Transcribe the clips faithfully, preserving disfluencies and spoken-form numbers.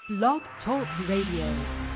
Blog Talk Radio.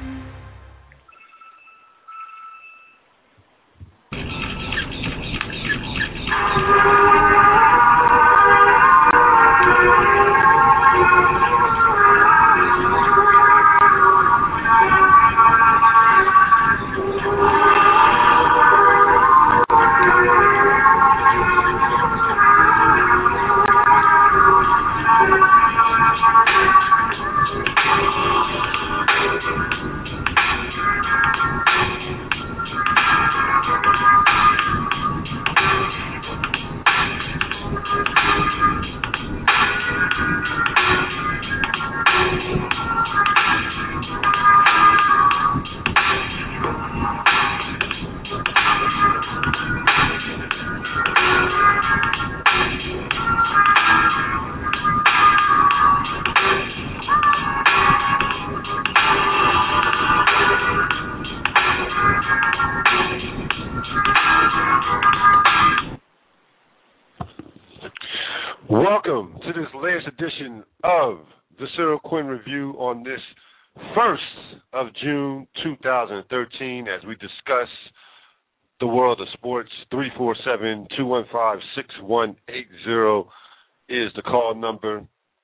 Welcome to this latest edition of the Cyril Quinn Review on this first of June two thousand thirteen as we discuss the world of sports. Three four seven, two one five, six one eight zero is the call number.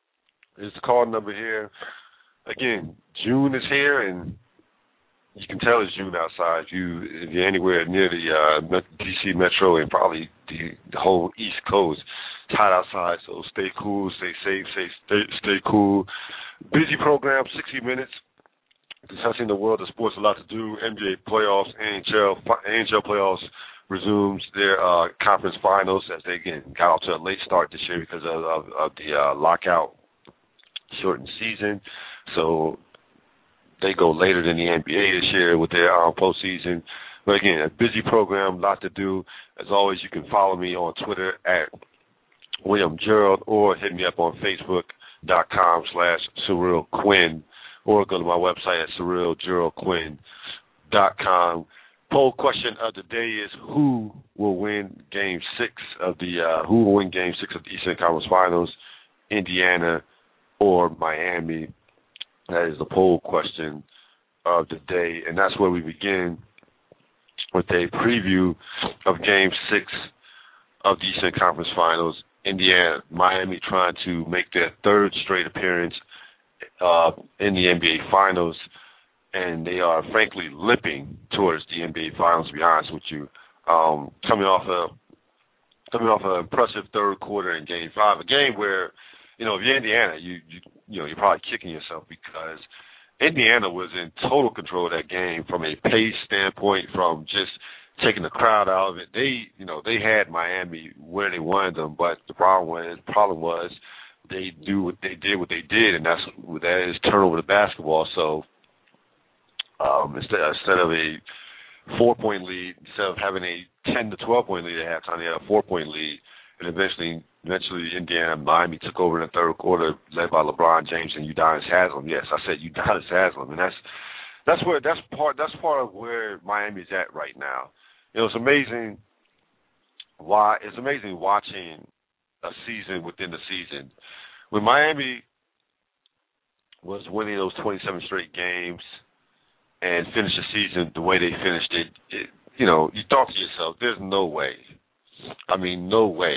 Is the call number here. Again, June is here, and you can tell it's June outside. If, you, if you're anywhere near the uh, D C Metro and probably the, the whole East Coast, it's hot outside, so stay cool, stay safe, stay, stay, stay cool. Busy program, sixty minutes, discussing the world of sports, a lot to do. N B A playoffs, N H L, N H L playoffs resumes their uh, conference finals as they, again, got off to a late start this year because of, of, of the uh, lockout shortened season. So they go later than the N B A this year with their um, postseason. But again, a busy program, a lot to do. As always, you can follow me on Twitter at William Gerald or hit me up on Facebook.com slash Cyril Quinn or go to my website at Cyril Gerald Quinn dot com. Poll question of the day is who will win Game Six of the uh, who will win Game Six of the Eastern Conference Finals, Indiana or Miami? That is the poll question of the day, and that's where we begin with a preview of Game Six of the Eastern Conference Finals. Indiana, Miami trying to make their third straight appearance uh, in the N B A Finals, and they are frankly limping towards the N B A Finals. To be honest with you, um, coming off a coming off an impressive third quarter in Game Five, a game where, you know, if you're Indiana, you you you know you're probably kicking yourself because Indiana was in total control of that game from a pace standpoint, from just taking the crowd out of it. They, you know, they had Miami where they wanted them, but the problem was, problem was they do what they did, what they did, and that's that is turn over the basketball. So um, instead instead of a four point lead, instead of having a ten to twelve point lead at halftime, they had a four point lead, and eventually, eventually Indiana, Miami took over in the third quarter, led by LeBron James and Udonis Haslem. Yes, I said Udonis Haslem, and that's that's where that's part that's part of where Miami's at right now. You know, it's amazing why it's amazing watching a season within the season. When Miami was winning those twenty-seven straight games and finished the season the way they finished it, it you know, you thought to yourself, there's no way, I mean, no way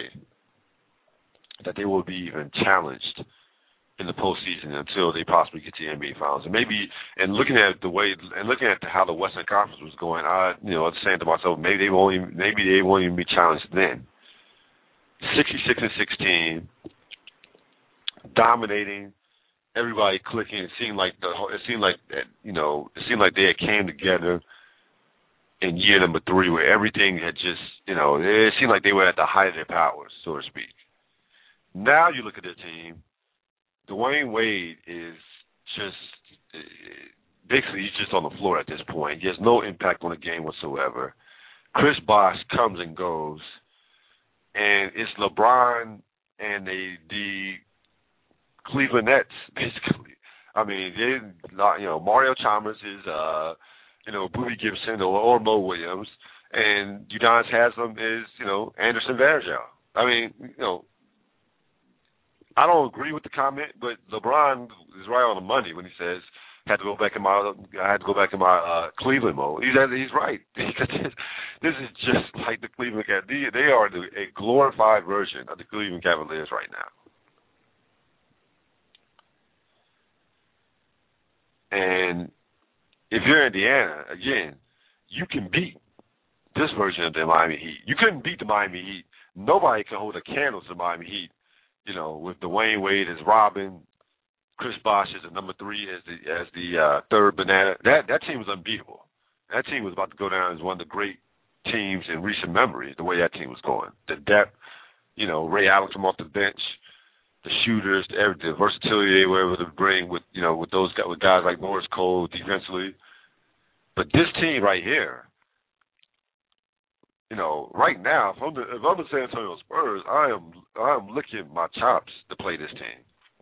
that they will be even challenged in the postseason until they possibly get to the N B A Finals. And maybe, and looking at the way, and looking at how the Western Conference was going, I, you know, I was saying to myself, maybe they won't even, maybe they won't even be challenged then. sixty-six and sixteen, dominating, everybody clicking. It seemed like the, it seemed like that, you know, it seemed like they had came together in year number three, where everything had just, you know, it seemed like they were at the height of their powers, so to speak. Now you look at their team. Dwayne Wade is just basically he's just on the floor at this point. He has no impact on the game whatsoever. Chris Bosh comes and goes, and it's LeBron and the the Cleveland Nets basically. I mean, they, you know, Mario Chalmers is uh, you know, Boobie Gibson or, or Mo Williams, and Udonis Haslem is, you know, Anderson Varejao. I mean, you know, I don't agree with the comment, but LeBron is right on the money when he says had to go back in my I had to go back in my uh, Cleveland mode. He's he's right. This is just like the Cleveland Cavaliers. They are the, a glorified version of the Cleveland Cavaliers right now. And if you're Indiana, again, you can beat this version of the Miami Heat. You couldn't beat the Miami Heat. Nobody can hold a candle to the Miami Heat. You know, with Dwayne Wade as Robin, Chris Bosh as the number three as the as the uh, third banana. That that team was unbeatable. That team was about to go down as one of the great teams in recent memory. The way that team was going, the depth, you know, Ray Allen from off the bench, the shooters, the, the versatility they were able to bring with you know with those guys, with guys like Morris Cole defensively. But this team right here, you know, right now, if I'm the, if I'm the San Antonio Spurs, I am I am licking my chops to play this team.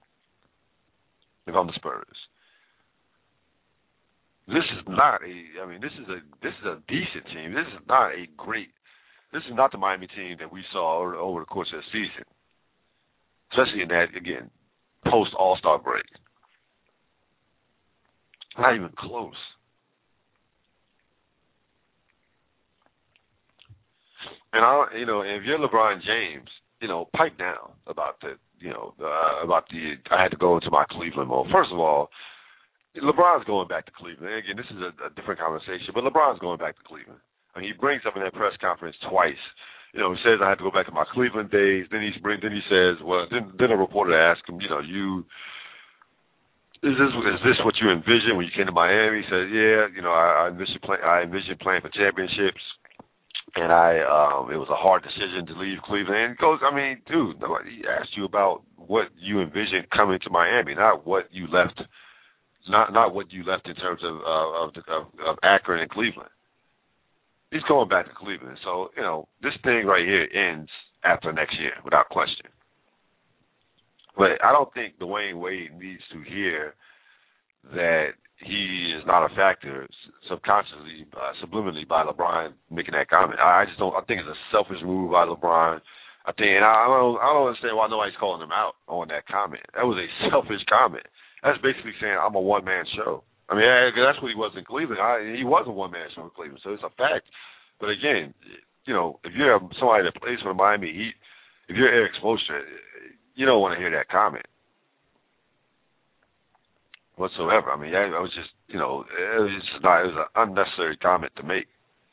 If I'm the Spurs, this is not a. I mean, this is a this is a decent team. This is not a great. This is not the Miami team that we saw over, over the course of the season, especially in that again post All Star break. Not even close. And I, you know, if you're LeBron James, you know, pipe down about the, you know, uh, about the. I had to go into my Cleveland mode. First of all, LeBron's going back to Cleveland. Again, this is a, a different conversation, but LeBron's going back to Cleveland. I mean, he brings up in that press conference twice. You know, he says I had to go back to my Cleveland days. Then he bring, then he says, well, then, then a reporter asked him, you know, you. Is this is this what you envisioned when you came to Miami? He said, yeah, you know, I, I envisioned play, I envisioned playing for championships. And I, um, it was a hard decision to leave Cleveland. And he goes, I mean, dude, nobody asked you about what you envisioned coming to Miami, not what you left, not not what you left in terms of uh, of, of of Akron and Cleveland. He's going back to Cleveland, so you know this thing right here ends after next year without question. But I don't think Dwayne Wade needs to hear that he is not a factor subconsciously, uh, subliminally by LeBron making that comment. I, I just don't. I think it's a selfish move by LeBron. I think, and I, I don't. I don't understand why nobody's calling him out on that comment. That was a selfish comment. That's basically saying I'm a one man show. I mean, that's what he was in Cleveland. I, he was a one man show in Cleveland, so it's a fact. But again, you know, if you're somebody that plays for the Miami Heat, if you're Eric Spoelstra, you don't want to hear that comment whatsoever. I mean, I, I was just, you know, it was just not, it was an unnecessary comment to make.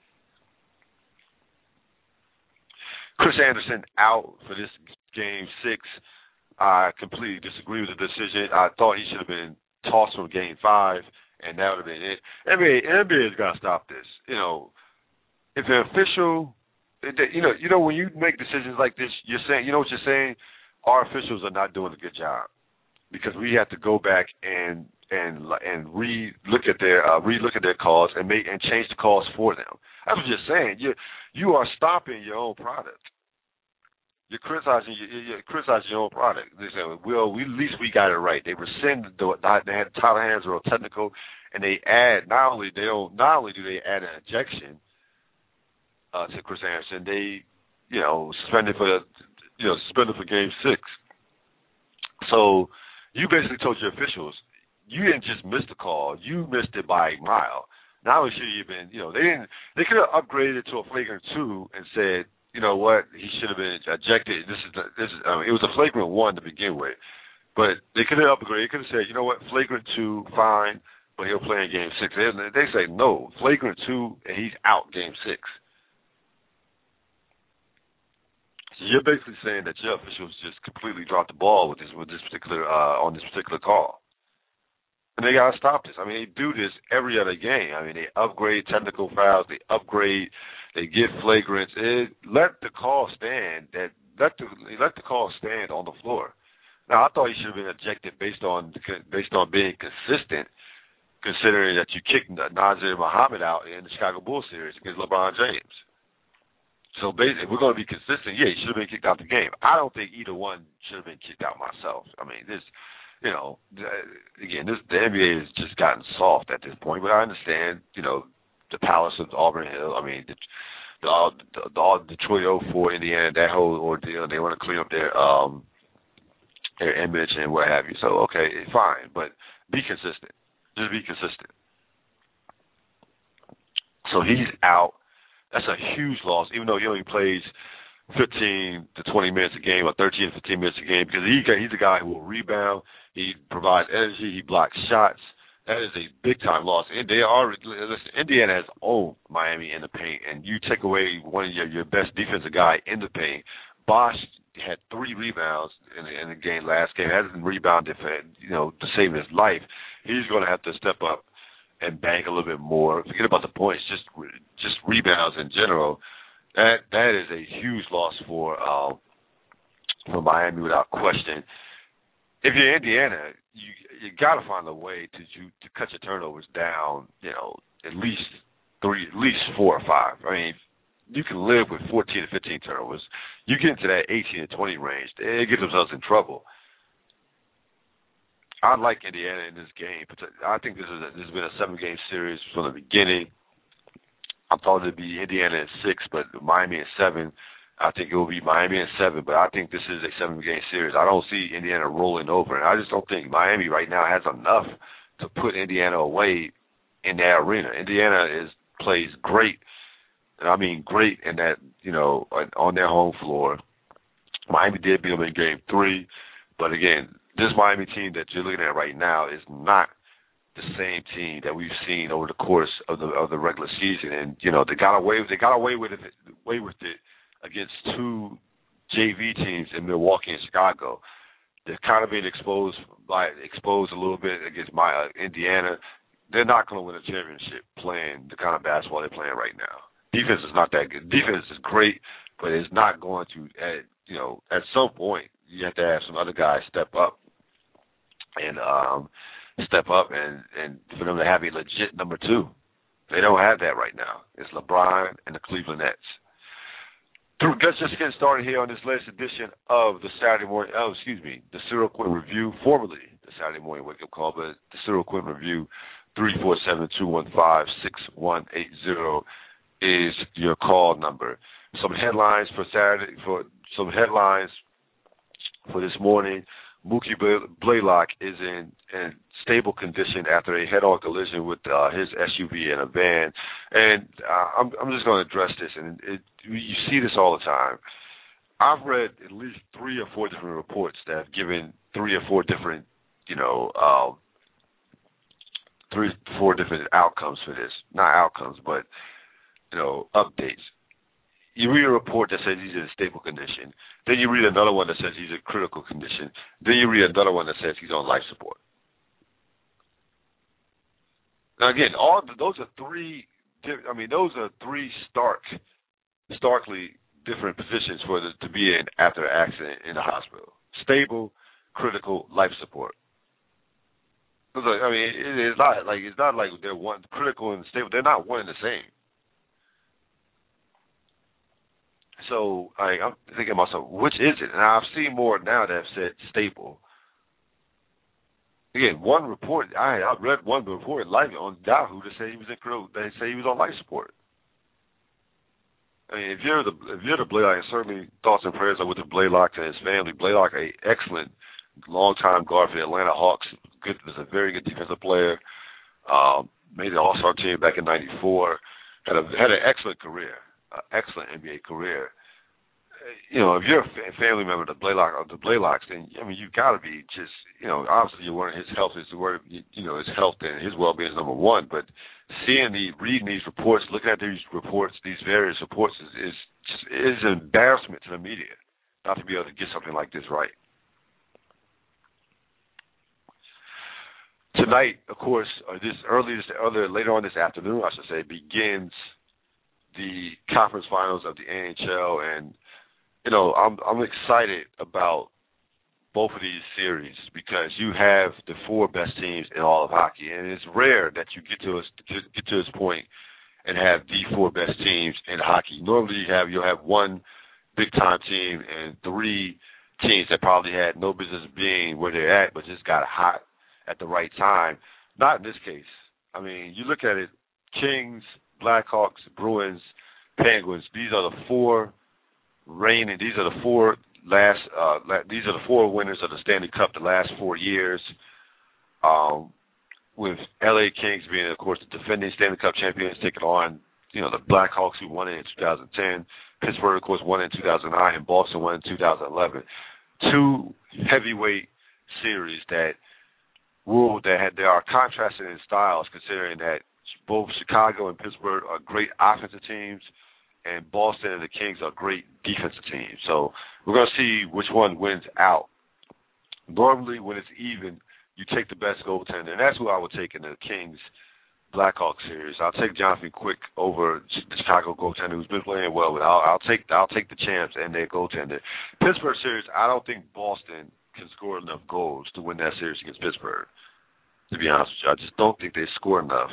Chris Anderson out for this game six. I completely disagree with the decision. I thought he should have been tossed from game five, and that would have been it. N B A, N B A's got to stop this. You know, if an official, you know, you know, when you make decisions like this, you're saying, you know what you're saying? Our officials are not doing a good job. Because we have to go back and and and re look at their uh, re look at their calls and make and change the calls for them. That's what you're saying. You you are stopping your own product. You're criticizing you're criticizing your own product. They say, well, we at least we got it right. They rescind the they had Tyler Hansbrough technical, and they add not only they don't not only do they add an ejection uh, to Chris Anderson, they you know suspended for the you know suspended for game six. So. You basically told your officials, you didn't just miss the call, you missed it by a mile. Now it should have been, you know, they didn't. They could have upgraded it to a flagrant two and said, you know what, he should have been ejected. This is the, this is. I mean, it was a flagrant one to begin with, but they could have upgraded. They could have said, you know what, flagrant two, fine, but he'll play in game six. They, they say no, flagrant two, and he's out game six. So you're basically saying that your officials just completely dropped the ball with this with this particular uh, on this particular call, and they gotta stop this. I mean, they do this every other game. I mean, they upgrade technical fouls, they upgrade, they give flagrants. It, let the call stand. That let the let the call stand on the floor. Now, I thought he should have been ejected based on based on being consistent, considering that you kicked Nazir Muhammad out in the Chicago Bulls series against LeBron James. So basically, if we're going to be consistent, yeah, he should have been kicked out the game. I don't think either one should have been kicked out myself. I mean, this, you know, again, this the N B A has just gotten soft at this point. But I understand, you know, the Palace of Auburn Hill. I mean, the the, the, the Detroit oh four Indiana, that whole ordeal. They want to clean up their um their image and what have you. So, okay, fine, but be consistent. Just be consistent. So he's out. That's a huge loss, even though he only plays fifteen to twenty minutes a game or thirteen to fifteen minutes a game, because he, he's a guy who will rebound, he provides energy, he blocks shots. That is a big-time loss. And they are, listen, Indiana has owned Miami in the paint, and you take away one of your, your best defensive guy in the paint. Bosh had three rebounds in the, in the game last game. Hasn't rebounded for, you know, to save his life. He's going to have to step up and bank a little bit more. Forget about the points, just just rebounds in general. That that is a huge loss for uh, for Miami without question. If you're Indiana, you you got to find a way to you, to cut your turnovers down. You know, at least three, at least four or five. I mean, you can live with fourteen to fifteen turnovers. You get into that eighteen to twenty range, they get themselves in trouble. I like Indiana in this game. I think this is a, this has been a seven-game series from the beginning. I thought it'd be Indiana at six, but Miami at seven. I think it will be Miami at seven, but I think this is a seven-game series. I don't see Indiana rolling over, and I just don't think Miami right now has enough to put Indiana away in that arena. Indiana is plays great, and I mean great in that, you know, on their home floor. Miami did beat them in game three, but again, this Miami team that you're looking at right now is not the same team that we've seen over the course of the of the regular season, and you know they got away they got away with it away with it against two J V teams in Milwaukee and Chicago. They're kind of being exposed by exposed a little bit against my uh, Indiana. They're not going to win a championship playing the kind of basketball they're playing right now. Defense is not that good. Defense is great, but it's not going to. At, you know, at some point you have to have some other guys step up. And um, step up and, and for them to have a legit number two. They don't have that right now. It's LeBron and the Cleveland Nets. Let's just get started here on this latest edition of the Saturday morning, oh, excuse me, the Cyril Quinn Review, formerly the Saturday morning wake-up call, but the Cyril Quinn Review, three four seven, two one five, six one eight zero is your call number. Some headlines for Saturday, for some headlines for this morning. Mookie Blaylock is in, in stable condition after a head-on collision with uh, his S U V and a van. And uh, I'm, I'm just going to address this, and it, you see this all the time. I've read at least three or four different reports that have given three or four different, you know, um, three or four different outcomes for this. Not outcomes, but, you know, updates. You read a report that says he's in a stable condition. Then you read another one that says he's in critical condition. Then you read another one that says he's on life support. Now, again, all those are three. I mean, those are three stark, starkly different positions for the, to be in after an accident in the hospital: stable, critical, life support. I mean, it, it's not like it's not like they're one critical and stable. They're not one and the same. So I, I'm thinking to myself, which is it? And I've seen more now that have said stable. Again, one report, I I read one report live on Yahoo that said he was in they say he was on life support. I mean, if you're the if you're the Blaylock, certainly thoughts and prayers are with the Blaylock and his family. Blaylock, a excellent long-time guard for the Atlanta Hawks, good, was a very good defensive player. Um, made the All-Star team back in ninety-four. Had a had an excellent career, uh, excellent N B A career. You know, if you're a family member of the Blaylock of the Blaylocks, then I mean, you've got to be just, you know, obviously you're worried his health is the word, you know, his health and his well-being is number one. But seeing the reading these reports, looking at these reports, these various reports, is, is just is an embarrassment to the media not to be able to get something like this right. Tonight, of course, or this early, this earlier, later on this afternoon, I should say, begins the conference finals of the N H L, and you know, I'm I'm excited about both of these series because you have the four best teams in all of hockey, and it's rare that you get to a, to get to this point and have the four best teams in hockey. Normally, you have you'll have one big time team and three teams that probably had no business being where they're at, but just got hot at the right time. Not in this case. I mean, you look at it: Kings, Blackhawks, Bruins, Penguins. These are the four reigning. These are the four last, uh, these are the four winners of the Stanley Cup the last four years. Um, with L A Kings being, of course, the defending Stanley Cup champions, taking on, you know, the Blackhawks who won it in two thousand ten. Pittsburgh, of course, won it in two thousand nine, and Boston won in two thousand eleven. Two heavyweight series that will that had, they are contrasted in styles, considering that both Chicago and Pittsburgh are great offensive teams, and Boston and the Kings are great defensive teams. So we're going to see which one wins out. Normally, when it's even, you take the best goaltender, and that's who I would take in the Kings Blackhawks series. I'll take Jonathan Quick over the Chicago goaltender, who's been playing well. But I'll, I'll take I'll take the champs and their goaltender. Pittsburgh series, I don't think Boston can score enough goals to win that series against Pittsburgh. To be honest with you, I just don't think they score enough.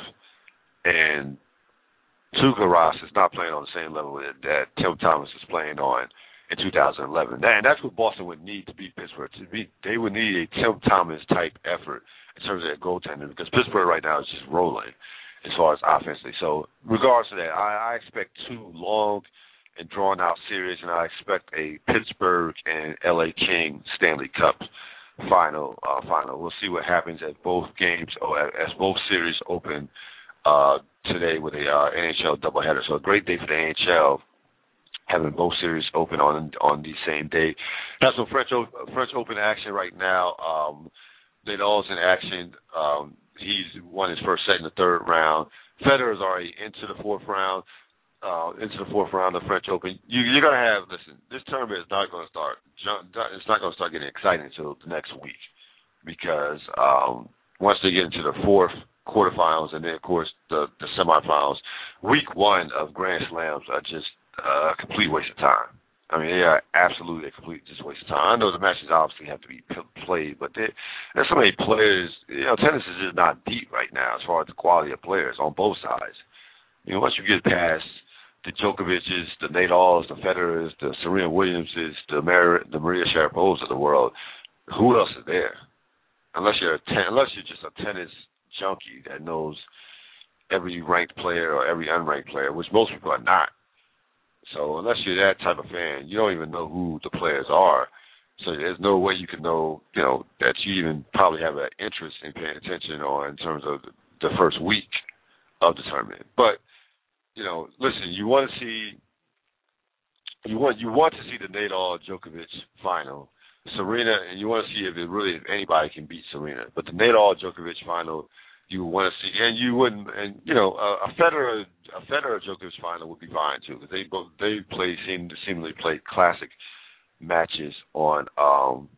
And Tuukka Rask is not playing on the same level that, that Tim Thomas is playing on in two thousand eleven. And that's what Boston would need to beat Pittsburgh. To beat, they would need a Tim Thomas type effort in terms of their goaltending, because Pittsburgh right now is just rolling as far as offensively. So, regards to that, I, I expect two long and drawn out series, and I expect a Pittsburgh and L A King Stanley Cup final. Uh, final. We'll see what happens at both games, or as both series open uh, today with a uh, N H L doubleheader. So, a great day for the N H L, having both series open on on the same day. Have some French French Open action right now. Um, Nadal's in action. Um, he's won his first set in the third round. Federer's already into the fourth round. Uh, into the fourth round of the French Open. You, you're gonna have listen. This tournament is not gonna start. It's not gonna start getting exciting until the next week, because um, once they get into the fourth quarterfinals and then of course the, the semifinals, week one of Grand Slams are just uh, a complete waste of time. I mean, they are absolutely a complete just waste of time. I know the matches obviously have to be p- played, but they, there's so many players. You know, tennis is just not deep right now as far as the quality of players on both sides. You know, once you get past the Djokovic's, the Nadals, the Federers, the Serena Williamses, the, Mar- the Maria Sharapovas of the world, who else is there? Unless you're a ten- unless you're just a tennis junkie that knows every ranked player or every unranked player, which most people are not. So unless you're that type of fan, you don't even know who the players are. So there's no way you can know, you know, that you even probably have an interest in paying attention or in terms of the first week of the tournament. But, you know, listen, you want to see you want you want to see the Nadal Djokovic final, Serena, and you want to see if it really if anybody can beat Serena. But the Nadal Djokovic final, you want to see, and you wouldn't, and you know, a, a Federer, a Federer Djokovic final would be fine too, because they both they play seem to seemingly play classic matches on um,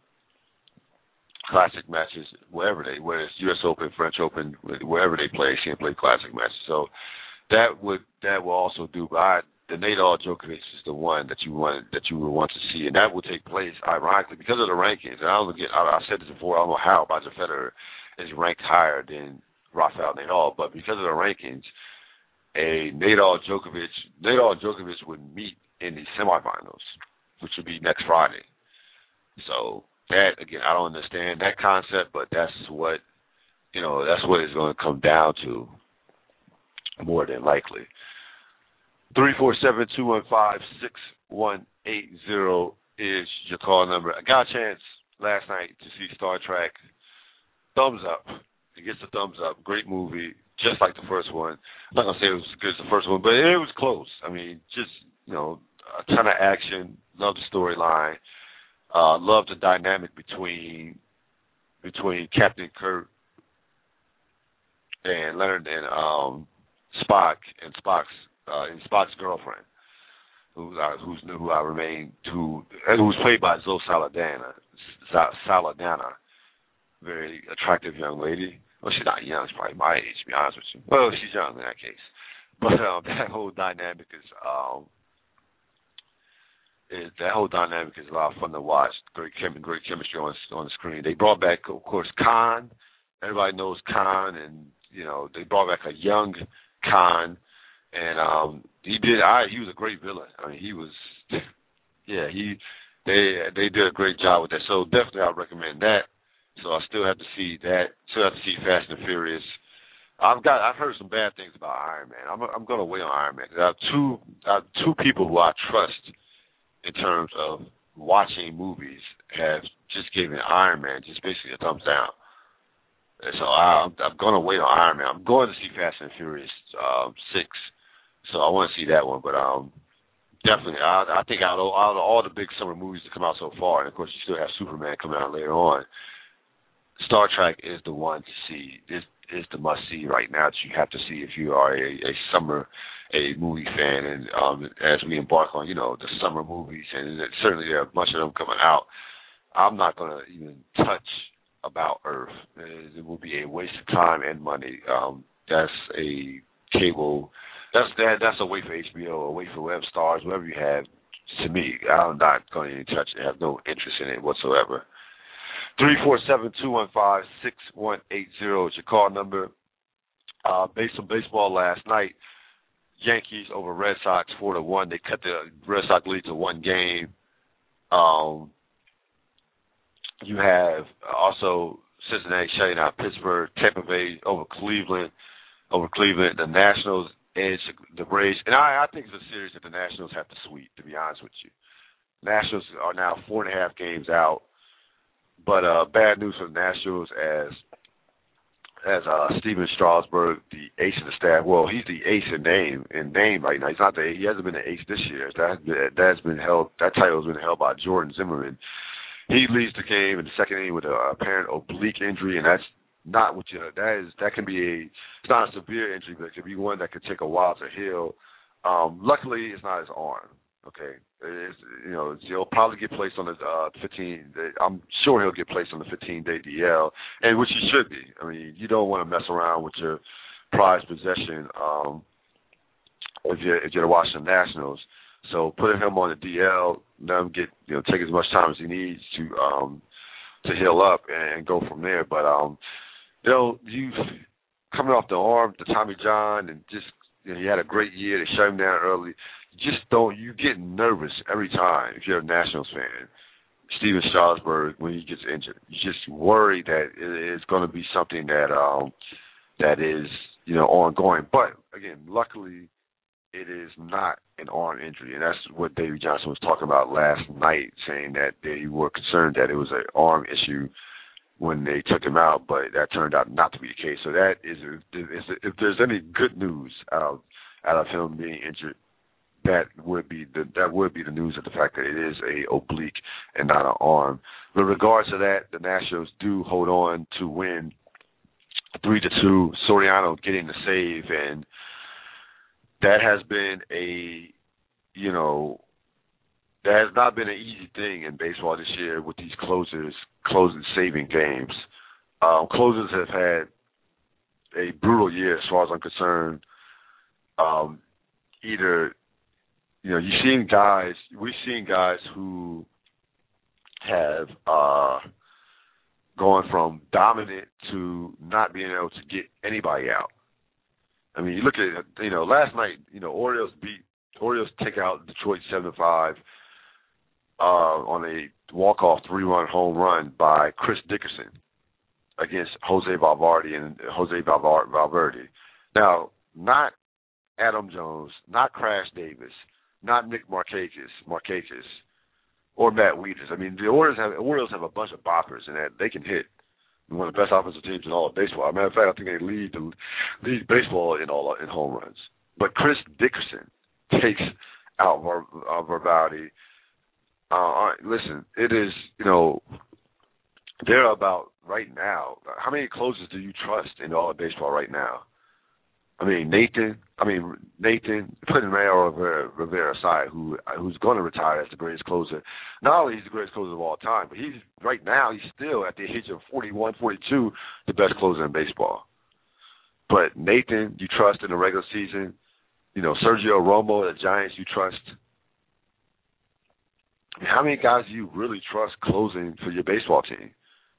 classic matches wherever they, whether it's U S Open, French Open, wherever they play, they seem to play classic matches. So that would that will also do. But I, the Nadal Djokovic is the one that you want that you would want to see, and that will take place ironically because of the rankings. And I don't get, I, I said this before. I don't know how Roger Federer is ranked higher than Rafael Nadal, but because of the rankings, a Nadal Djokovic, Nadal Djokovic would meet in the semifinals, which would be next Friday. So that again, I don't understand that concept, but that's what you know. That's what it's going to come down to, more than likely. Three four seven two one five six one eight zero is your call number. I got a chance last night to see Star Trek. Thumbs up. It gets a thumbs up. Great movie, just like the first one. I'm not going to say it was as good as the first one, but it was close. I mean, just, you know, a ton of action. Love the storyline. Uh, love the dynamic between between Captain Kirk and Leonard and um, Spock and Spock's uh, and Spock's girlfriend, who I, who's who I remain who who's played by Zoe Saldana. Saldana, very attractive young lady. Well, she's not young. She's probably my age, to be honest with you. Well, she's young in that case. But um, that whole dynamic is, um, is that whole dynamic is a lot of fun to watch. Great, chem- great chemistry on on the screen. They brought back, of course, Khan. Everybody knows Khan, and you know they brought back a young Khan, and um, he did. I he was a great villain. I mean, he was. Yeah, he. They they did a great job with that. So definitely, I recommend that. So I still have to see that. Still have to see Fast and Furious. I've got. I've heard some bad things about Iron Man. I'm. I'm going to wait on Iron Man. There are two. I have two people who I trust in terms of watching movies have just given Iron Man just basically a thumbs down. And so I, I'm, I'm going to wait on Iron Man. I'm going to see Fast and Furious um, six, so I want to see that one. But um, definitely, I, I think out of, out of all the big summer movies that come out so far, and of course you still have Superman coming out later on, Star Trek is the one to see. Is is the must see right now that you have to see if you are a, a summer a movie fan. And um, as we embark on, you know, the summer movies, and certainly there are a bunch of them coming out, I'm not going to even touch About Earth. It will be a waste of time and money. Um, that's a cable. That's that. That's a wait for H B O, a wait for Web Stars, whatever you have. To me, I'm not going to even touch it. I have no interest in it whatsoever. Three four seven two one five six one eight zero is your call number. Uh, based on baseball last night, Yankees over Red Sox four to one. They cut the Red Sox lead to one game. Um, you have also Cincinnati shutting out Pittsburgh, Tampa Bay over Cleveland, over Cleveland. The Nationals edge the Braves, and I, I think it's a series that the Nationals have to sweep. To be honest with you, Nationals are now four and a half games out. But uh, bad news for the Nationals as as uh, Steven Strasburg, the ace of the staff. Well, he's the ace in name in name right now. He's not the he hasn't been the ace this year. That that's been held. That title has been held by Jordan Zimmerman. He leads the game in the second inning with an apparent oblique injury, and that's not what you. That is that can be a. It's not a severe injury, but it can be one that could take a while to heal. Um, luckily, it's not his arm. Okay, it's, you know he'll probably get placed on the uh, fifteen. I'm sure he'll get placed on the fifteen-day D L, and which he should be. I mean, you don't want to mess around with your prized possession um, if you're if you're the Washington Nationals. So putting him on the D L, let him get you know take as much time as he needs to um, to heal up and, and go from there. But um, you know, you coming off the arm, the Tommy John, and just you know, he had a great year. They shut him down early. Just don't, you get nervous every time if you're a Nationals fan. Steven Strasburg, when he gets injured, you just worry that it's going to be something that um, that is, you know, ongoing. But, again, luckily, it is not an arm injury. And that's what Davey Johnson was talking about last night, saying that they were concerned that it was an arm issue when they took him out, but that turned out not to be the case. So that is, if there's any good news out, out of him being injured, that would be the that would be the news of the fact that it is a oblique and not an arm. With regards to that, the Nationals do hold on to win three to two. Soriano getting the save, and that has been a you know that has not been an easy thing in baseball this year with these closers closing saving games. Um, closers have had a brutal year as far as I'm concerned. Um, either You know, you've seen guys, we've seen guys who have uh, gone from dominant to not being able to get anybody out. I mean, you look at, you know, last night, you know, Orioles beat, Orioles take out Detroit seven to five uh, on a walk-off three-run home run by Chris Dickerson against Jose Valverde and Jose Valverde. Now, not Adam Jones, not Crash Davis, not Nick Markakis, Markakis, or Matt Wieters. I mean, the Orioles have Orioles have a bunch of boppers, and that they can hit. One of the best offensive teams in all of baseball. As a matter of fact, I think they lead the lead baseball in all in home runs. But Chris Dickerson takes out uh, Valverde. Uh, listen, it is you know they're about right now. How many closers do you trust in all of baseball right now? I mean, Nathan, I mean, Nathan, putting Mario Rivera, Rivera aside, who who's going to retire as the greatest closer. Not only he's the greatest closer of all time, but he's, right now, he's still, at the age of forty-one, forty-two, the best closer in baseball. But Nathan, you trust in the regular season. You know, Sergio Romo, the Giants, you trust. I mean, how many guys do you really trust closing for your baseball team?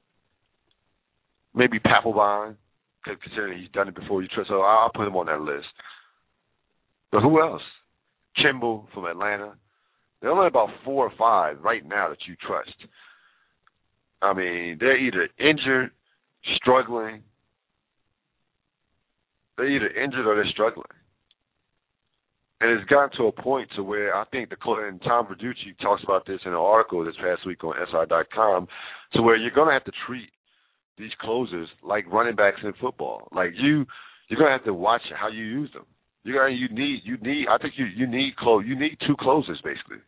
Maybe Papelbon. Considering he's done it before, you trust, so I'll put him on that list. But who else? Kimball from Atlanta. There are only about four or five right now that you trust. I mean, they're either injured, struggling. They're either injured or they're struggling. And it's gotten to a point to where I think the and Tom Verducci talks about this in an article this past week on S I dot com, to where you're going to have to treat these closers like running backs in football. Like you, you're going to have to watch how you use them. You got you need you need I think you you need close you need two closers basically.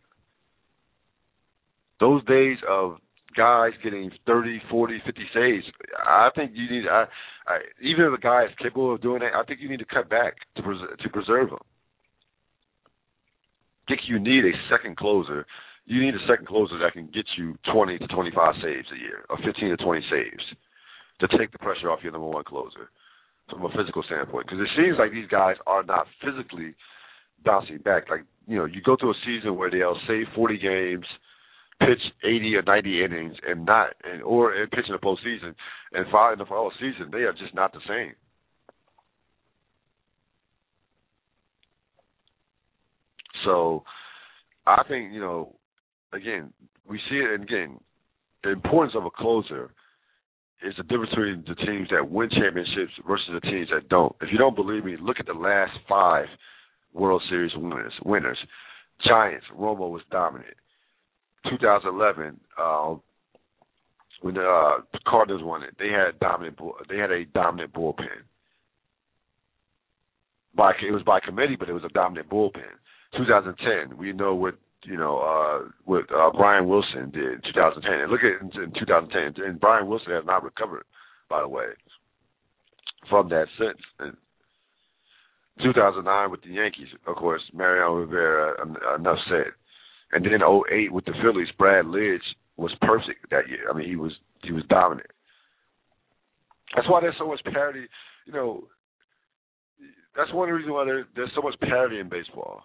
Those days of guys getting thirty, forty, fifty saves, I think you need I, I even if a guy is capable of doing that, I think you need to cut back to pres- to preserve them. I think you need a second closer. You need a second closer that can get you twenty to twenty-five saves a year, or fifteen to twenty saves, to take the pressure off your number one closer from a physical standpoint. Because it seems like these guys are not physically bouncing back. Like, you know, you go through a season where they'll save forty games, pitch eighty or ninety innings, and not, and or and pitch in the postseason, and in the fall season, they are just not the same. So I think, you know, again, we see it, and again, the importance of a closer is the difference between the teams that win championships versus the teams that don't. If you don't believe me, look at the last five World Series winners. Winners. Giants, Romo was dominant. twenty eleven, uh, when the uh, Cardinals won it, they had dominant. They had a dominant bullpen. By it was by committee, but it was a dominant bullpen. twenty ten, we know what you know uh, what uh, Brian Wilson did in two thousand ten. And look at in, in two thousand ten, and Brian Wilson has not recovered, by the way, from that since. And two thousand nine with the Yankees, of course, Mariano Rivera, uh, enough said. And then oh eight with the Phillies, Brad Lidge was perfect that year. I mean, he was he was dominant. That's why there's so much parity. You know, that's one of the reasons why there, there's so much parity in baseball.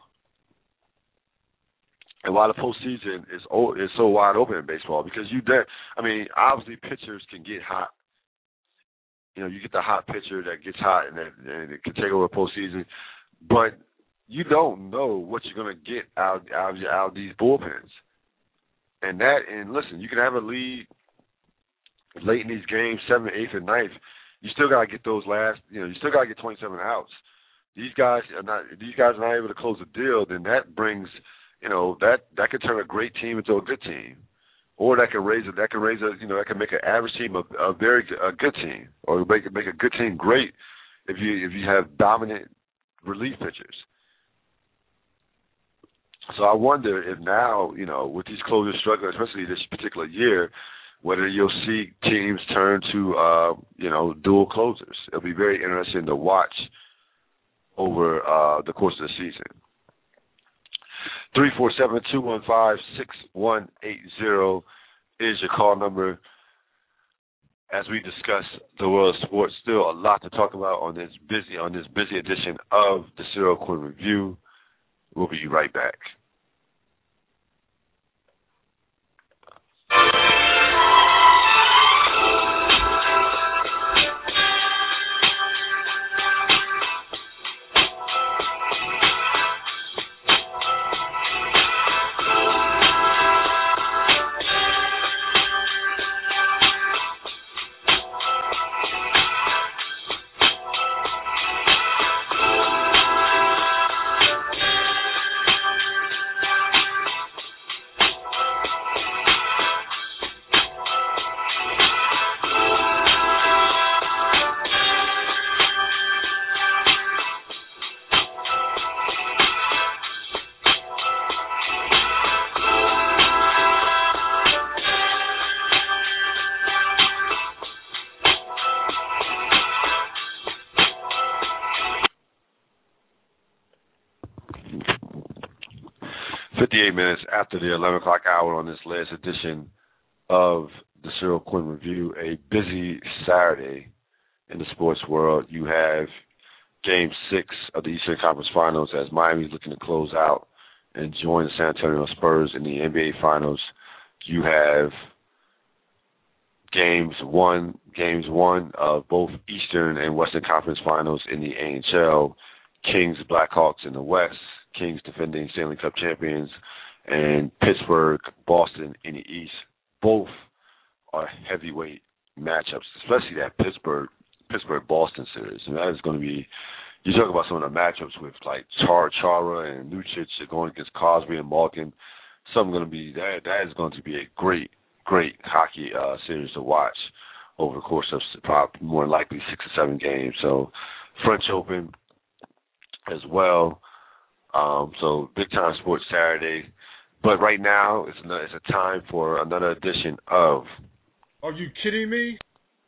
And why the postseason is is so wide open in baseball, because you did. I mean, obviously pitchers can get hot. You know, you get the hot pitcher that gets hot and, that, and it can take over a postseason, but you don't know what you're going to get out out, out of these bullpens. And that, and listen, you can have a lead late in these games, seventh, eighth, and ninth. You still got to get those last. You know, you still got to get twenty-seven outs. These guys are not. These guys are not able to close the deal. Then that brings. You know, that, that could turn a great team into a good team, or that could raise a that could raise a you know that could make an average team a, a very a good team, or make make a good team great if you if you have dominant relief pitchers. So I wonder if now, you know, with these closers struggling, especially this particular year, whether you'll see teams turn to uh, you know dual closers. It'll be very interesting to watch over uh, the course of the season. three four seven, two one five, six one eight zero is your call number. As we discuss the world of sports, still a lot to talk about on this busy on this busy edition of the Cyril Quinn Review. We'll be right back. fifty-eight minutes after the eleven o'clock hour on this last edition of the Cyril Quinn Review, a busy Saturday in the sports world. You have Game six of the Eastern Conference Finals as Miami's looking to close out and join the San Antonio Spurs in the N B A Finals. You have games one, games one of both Eastern and Western Conference Finals in the N H L. Kings, Blackhawks in the West. Kings defending Stanley Cup champions, and Pittsburgh, Boston in the East. Both are heavyweight matchups, especially that Pittsburgh Pittsburgh Boston series. And that is going to be, you talk about some of the matchups with like Char Chara and Lucic going against Cosby and Malkin. Something going to be that that is going to be a great, great hockey uh, series to watch over the course of probably more than likely six or seven games. So French Open as well. Um, so big time sports Saturday. But right now it's another, it's a time for another edition of. Are you kidding me?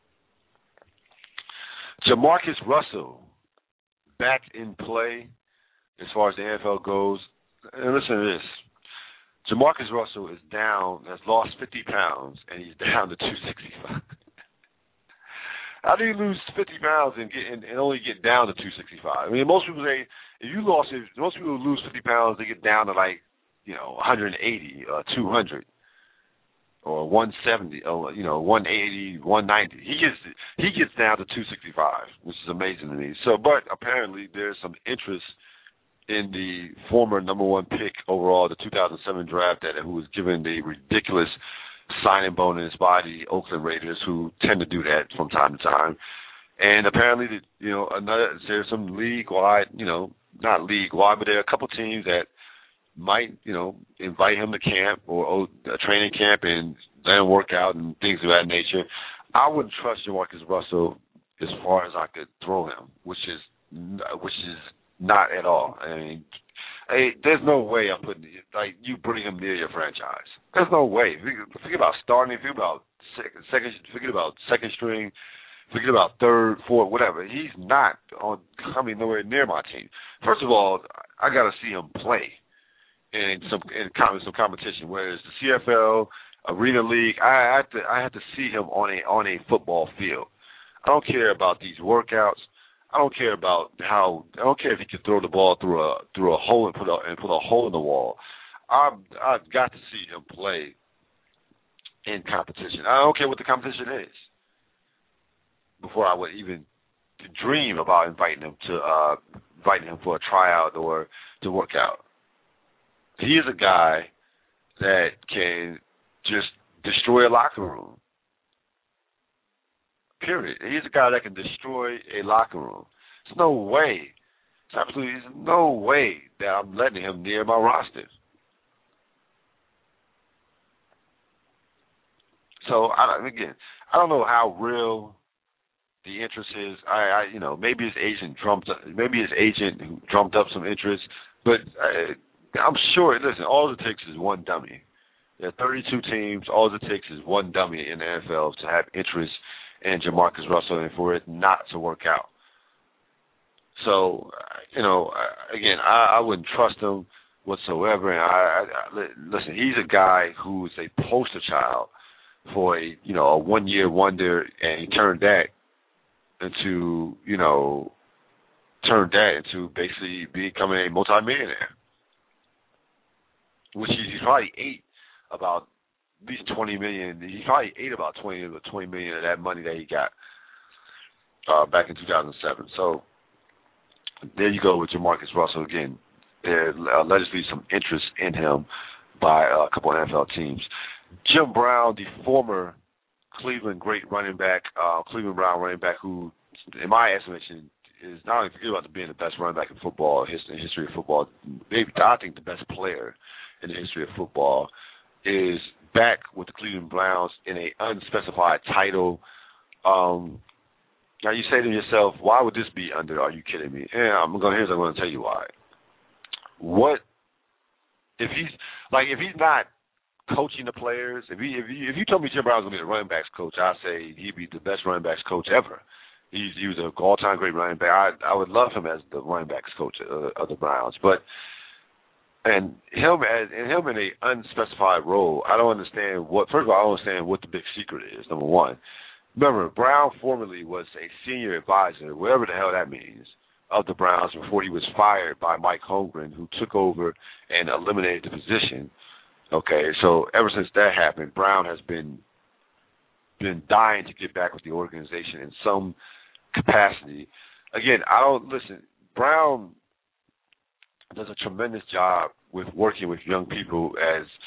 Jamarcus Russell back in play as far as the N F L goes. And listen to this. Jamarcus Russell is down, has lost fifty pounds, and he's down to two sixty-five. How do you lose fifty pounds and get and, and only get down to two sixty-five? I mean, most people say if you lost, if most people lose fifty pounds, they get down to like, you know, one eighty or two hundred or one seventy or, you know, one eighty, one ninety. He gets he gets down to two sixty-five, which is amazing to me. So, but apparently there's some interest in the former number one pick overall, the two thousand seven draft, that who was given the ridiculous signing bonus by the Oakland Raiders, who tend to do that from time to time. And apparently, the, you know, another there's some league-wide, you know, not league-wide, but there are a couple teams that might, you know, invite him to camp or, or a training camp and let him work out and things of that nature. I wouldn't trust Jamarcus Russell as far as I could throw him, which is which is not at all. I mean, hey, there's no way I'm putting like you bring him near your franchise. There's no way. Forget about starting. Forget about second. second forget about second string. Forget about third, fourth, whatever. He's not on coming nowhere near my team. First of all, I got to see him play in some in some competition, whether it's the C F L, Arena League. I have to I have to see him on a on a football field. I don't care about these workouts. I don't care about how. I don't care if he can throw the ball through a through a hole and put a and put a hole in the wall. I've I've got to see him play in competition. I don't care what the competition is before I would even dream about inviting him to uh, inviting him for a tryout or to work out. He is a guy that can just destroy a locker room. Period. He's a guy that can destroy a locker room. There's no way. There's absolutely there's no way that I'm letting him near my roster. So I again, I don't know how real the interest is. I, I you know, maybe his agent drummed up, maybe his agent drummed up some interest, but I, I'm sure. Listen, all it takes is one dummy. There are thirty-two teams. All it takes is one dummy in the N F L to have interest in Jamarcus Russell and for it not to work out. So, you know, again, I, I wouldn't trust him whatsoever. And I, I, I listen, he's a guy who is a poster child for a, you know, a one-year wonder, and he turned that into, you know, turned that into basically becoming a multimillionaire, which he probably ate about at least twenty million. He probably ate about twenty or twenty million of that money that he got uh, back in two thousand seven. So there you go with Jamarcus Russell again. There's allegedly some interest in him by a couple of N F L teams. Jim Brown, the former Cleveland great running back, uh, Cleveland Brown running back, who, in my estimation, is not only forget about being the best running back in football, in the history of football, maybe I think the best player in the history of football, is back with the Cleveland Browns in an unspecified title. Um, now you say to yourself, why would this be under? Are you kidding me? And I'm going. Here's I'm going to tell you why. What if he's like if he's not coaching the players? If he if you if you told me Jim Brown's going to be the running backs coach, I'd say he'd be the best running backs coach ever. He's he was an all-time great running back. I I would love him as the running backs coach of, of the Browns, but. And him as and him in an unspecified role, I don't understand what. First of all, I don't understand what the big secret is. Number one, remember Brown formerly was a senior advisor, whatever the hell that means, of the Browns before he was fired by Mike Holmgren, who took over and eliminated the position. Okay, so ever since that happened, Brown has been been dying to get back with the organization in some capacity. Again, I don't listen. Brown does a tremendous job with working with young people as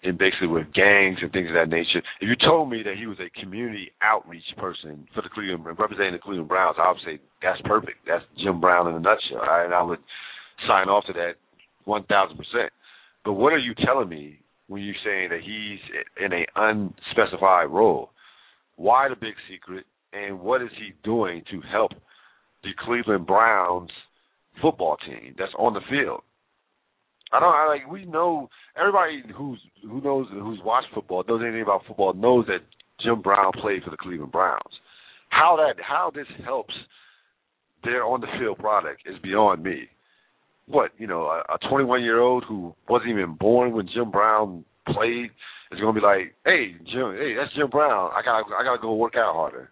and basically with gangs and things of that nature. If you told me that he was a community outreach person for the Cleveland, representing the Cleveland Browns, I would say that's perfect. That's Jim Brown in a nutshell, right? And I would sign off to that one thousand percent. But what are you telling me when you're saying that he's in an unspecified role? Why the big secret, and what is he doing to help the Cleveland Browns football team that's on the field? I don't I, like. We know everybody who's who knows who's watched football, knows anything about football, knows that Jim Brown played for the Cleveland Browns. How that how this helps their on the field product is beyond me. What you know, a twenty-one year old who wasn't even born when Jim Brown played is going to be like, hey Jim, hey that's Jim Brown. I got I got to go work out harder.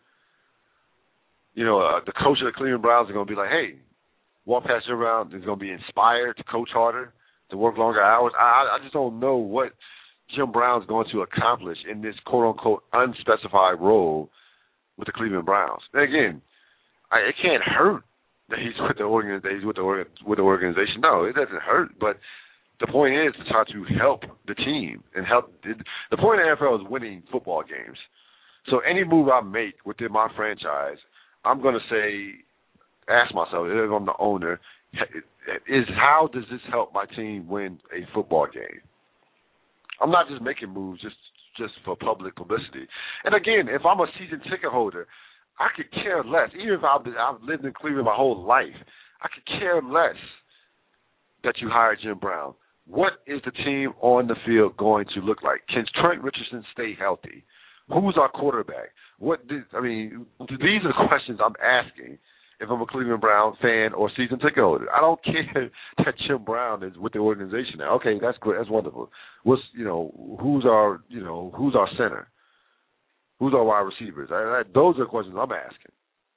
You know, uh, the coach of the Cleveland Browns is going to be like, hey, walk past Jim Brown is going to be inspired to coach harder, to work longer hours. I, I just don't know what Jim Brown's going to accomplish in this quote-unquote unspecified role with the Cleveland Browns. And again, I, it can't hurt that he's with the organ, that he's with the organ, with the organization. No, it doesn't hurt. But the point is to try to help the team and help. The point of the N F L is winning football games. So any move I make within my franchise, I'm going to say, ask myself, if I'm the owner, is how does this help my team win a football game? I'm not just making moves just just for public publicity. And again, if I'm a season ticket holder, I could care less. Even if I've, been, I've lived in Cleveland my whole life, I could care less that you hired Jim Brown. What is the team on the field going to look like? Can Trent Richardson stay healthy? Who's our quarterback? What did, I mean, these are the questions I'm asking if I'm a Cleveland Brown fan or season ticket holder. I don't care that Jim Brown is with the organization now. Okay, that's great. That's wonderful. What's you know who's our you know who's our center? Who's our wide receivers? I, I, those are the questions I'm asking.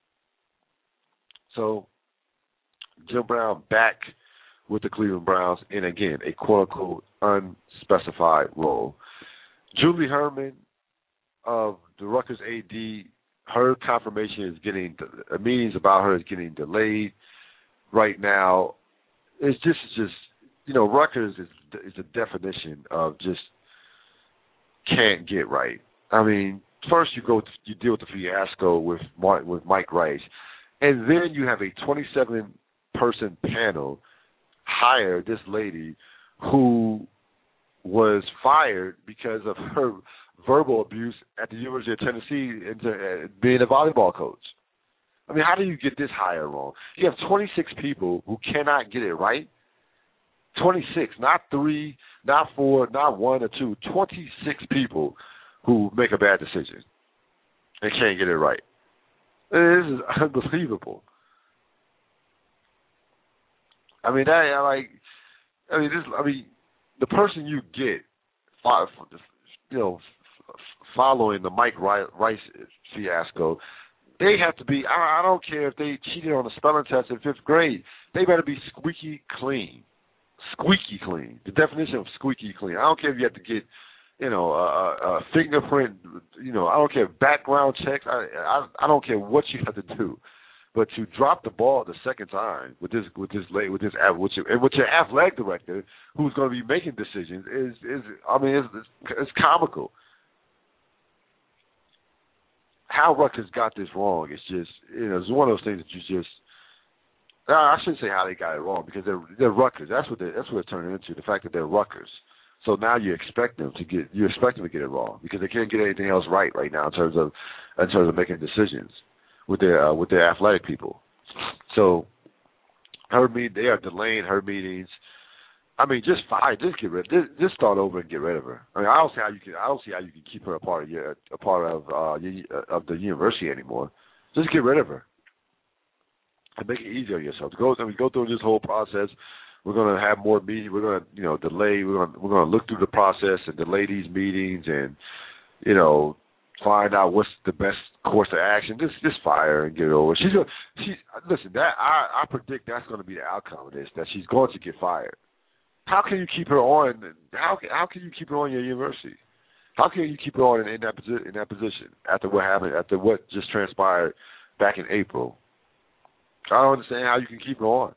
So Jim Brown back with the Cleveland Browns in again a quote unquote unspecified role. Julie Herman of the Rutgers A D. Her confirmation is getting, uh, meetings about her is getting delayed right now. It's just, just you know, Rutgers is, is the definition of just can't get right. I mean, first you go, you deal with the fiasco with Mark, with Mike Rice, and then you have a twenty-seven person panel hire this lady who was fired because of her verbal abuse at the University of Tennessee into uh, being a volleyball coach. I mean, how do you get this hire wrong? You have twenty-six people who cannot get it right. twenty-six, not three, not four, not one or two. twenty-six people who make a bad decision and can't get it right. This is unbelievable. I mean, that I like. I mean, this. I mean, the person you get, you know, following the Mike Rice fiasco, they have to be, I don't care if they cheated on the spelling test in fifth grade, they better be squeaky clean. Squeaky clean. The definition of squeaky clean. I don't care if you have to get, you know, a, a fingerprint, you know, I don't care, background checks. I, I I don't care what you have to do. But to drop the ball the second time with this with this with this with your, and with your athletic director who's going to be making decisions is is I mean it's, it's, it's comical. How Rutgers got this wrong is just you know it's one of those things that you just I shouldn't say how they got it wrong because they're they're Rutgers. That's what they, that's what it's turning into, the fact that they're Rutgers. So now you expect them to get you expect them to get it wrong because they can't get anything else right right now in terms of in terms of making decisions with their uh, with their athletic people. So her meet they are delaying her meetings. I mean, just fire, just get rid, just, just start over and get rid of her. I mean, I don't see how you can, I don't see how you can keep her a part of your, a part of uh, your, of the university anymore. Just get rid of her and make it easier on yourself. To go, I mean, go through this whole process. We're going to have more meetings. We're going to, you know, delay. We're going, to, we're going to look through the process and delay these meetings, and you know, find out what's the best course of action. Just, just fire her and get it over. She's, a, she's. Listen, that I, I predict that's going to be the outcome of this. That she's going to get fired. How can you keep her on? How how can you keep her on your university? How can you keep her on in, in that position? In that position after what happened, after what just transpired back in April? I don't understand how you can keep her on.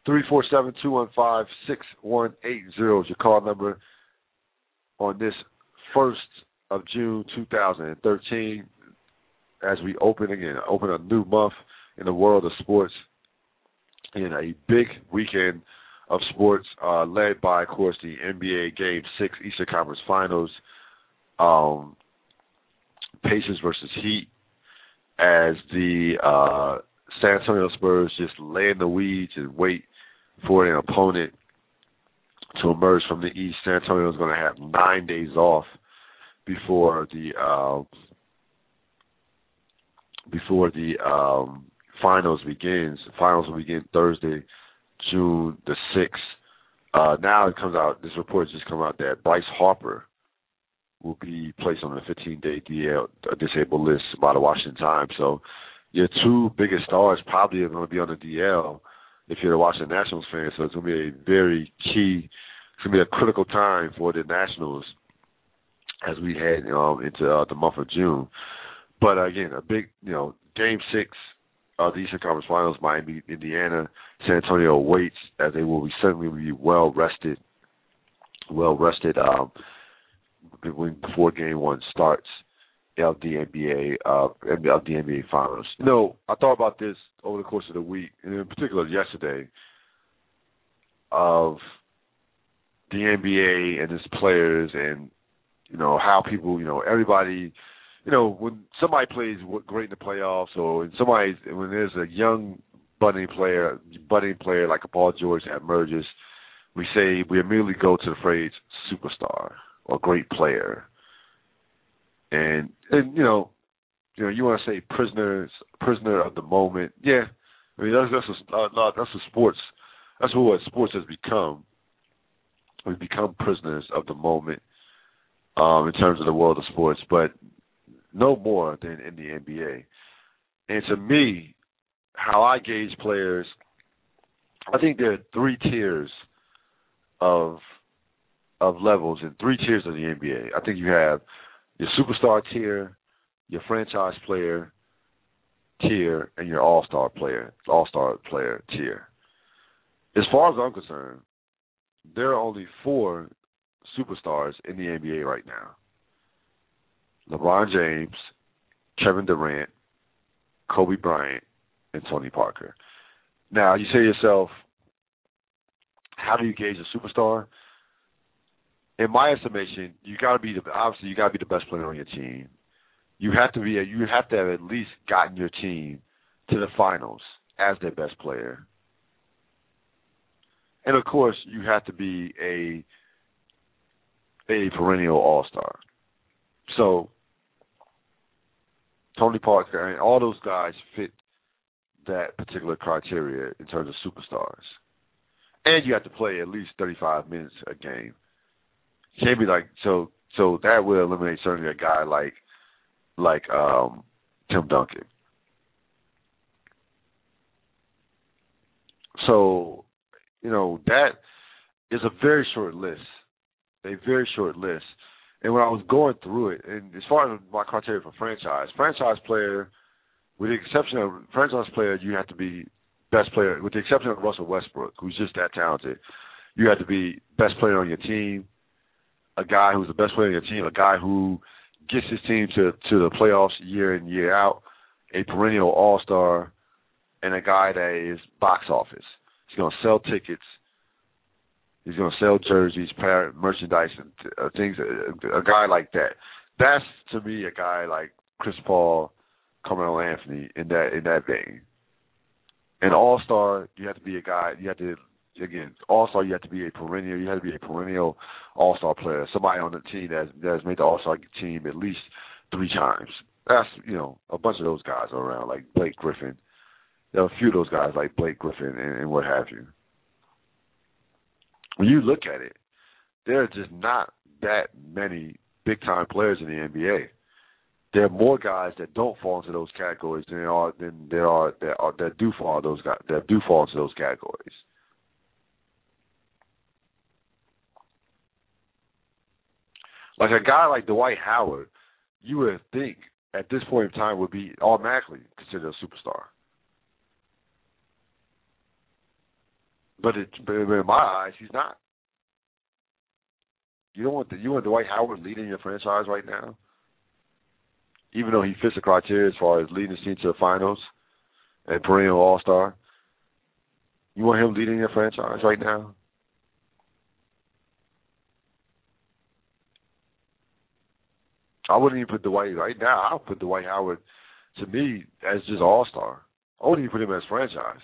three four seven, two one five, six one eight zero is your call number on this first of June two thousand thirteen as we open again, open a new month in the world of sports in a big weekend of sports uh, led by, of course, the N B A Game six Eastern Conference Finals, um, Pacers versus Heat, as the uh, San Antonio Spurs just lay in the weeds and wait for an opponent to emerge from the East. San Antonio is going to have nine days off before the uh, before the um, finals begins. The finals will begin Thursday, June the sixth. Uh, now it comes out, this report has just come out that Bryce Harper will be placed on a fifteen-day D L, a disabled list by the Washington Times. So your two biggest stars probably are going to be on the D L if you're a Washington Nationals fan. So it's going to be a very key, it's going to be a critical time for the Nationals as we head um, into uh, the month of June. But uh, again, a big, you know, Game Six of the Eastern Conference Finals, Miami, Indiana, San Antonio waits as they will be certainly be well rested, well rested um, before Game One starts of the N B A uh, of the N B A Finals. You know, I thought about this over the course of the week, and in particular yesterday, of the N B A and its players, and you know how people, you know, everybody. You know, when somebody plays great in the playoffs, or when somebody, when there's a young budding player, budding player like a Paul George that emerges, we say we immediately go to the phrase superstar or great player, and and you know, you know, you want to say prisoner, prisoner of the moment. Yeah, I mean that's that's a, that's what sports, that's what sports has become. We've become prisoners of the moment um, in terms of the world of sports, but no more than in the N B A. And to me, how I gauge players, I think there are three tiers of of levels and three tiers of the N B A. I think you have your superstar tier, your franchise player tier, and your all-star player, all-star player tier. As far as I'm concerned, there are only four superstars in the N B A right now. LeBron James, Kevin Durant, Kobe Bryant, and Tony Parker. Now, you say to yourself, how do you gauge a superstar? In my estimation, you got to be the obviously you got to be the best player on your team. You have to be a, you have to have at least gotten your team to the finals as their best player. And of course, you have to be a a perennial all-star. So Tony Parker and all those guys fit that particular criteria in terms of superstars. And you have to play at least thirty-five minutes a game. You can't be like so so that will eliminate certainly a guy like like um, Tim Duncan. So, you know, that is a very short list. A very short list. And when I was going through it, and as far as my criteria for franchise, franchise player, with the exception of franchise player, you have to be best player. With the exception of Russell Westbrook, who's just that talented, you have to be best player on your team, a guy who's the best player on your team, a guy who gets his team to, to the playoffs year in, year out, a perennial all-star, and a guy that is box office. He's going to sell tickets. He's going to sell jerseys, merchandise, and uh, things. A, a guy like that. That's, to me, a guy like Chris Paul, Carmelo Anthony in that in that vein. An all-star, you have to be a guy. You have to again, all-star. You have to be a perennial. You have to be a perennial all-star player. Somebody on the team that that has made the all-star team at least three times. That's you know a bunch of those guys are around, like Blake Griffin. There are a few of those guys like Blake Griffin and, and what have you. When you look at it, there are just not that many big-time players in the N B A. There are more guys that don't fall into those categories than there are than there are that are that do fall those guys that do fall into those categories. Like a guy like Dwight Howard, you would think at this point in time would be automatically considered a superstar. But, it, but in my eyes, he's not. You don't want the, you want Dwight Howard leading your franchise right now, even though he fits the criteria as far as leading his team to the finals and perennial All-Star. You want him leading your franchise right now? I wouldn't even put Dwight right now. I'll put Dwight Howard, to me, as just All-Star. I wouldn't even put him as franchise.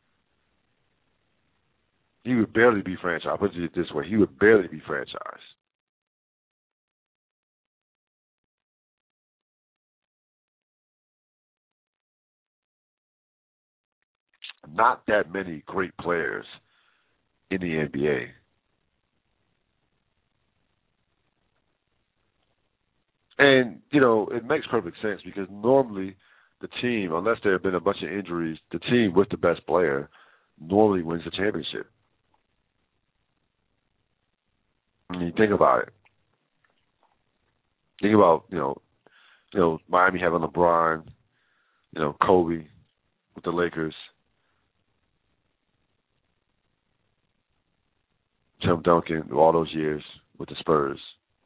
He would barely be franchise. I'll put it this way. He would barely be franchise. Not that many great players in the N B A. And, you know, it makes perfect sense because normally the team, unless there have been a bunch of injuries, the team with the best player normally wins the championship. I mean, think about it. Think about, you know, you know, Miami having LeBron, you know, Kobe with the Lakers, Tim Duncan, all those years with the Spurs.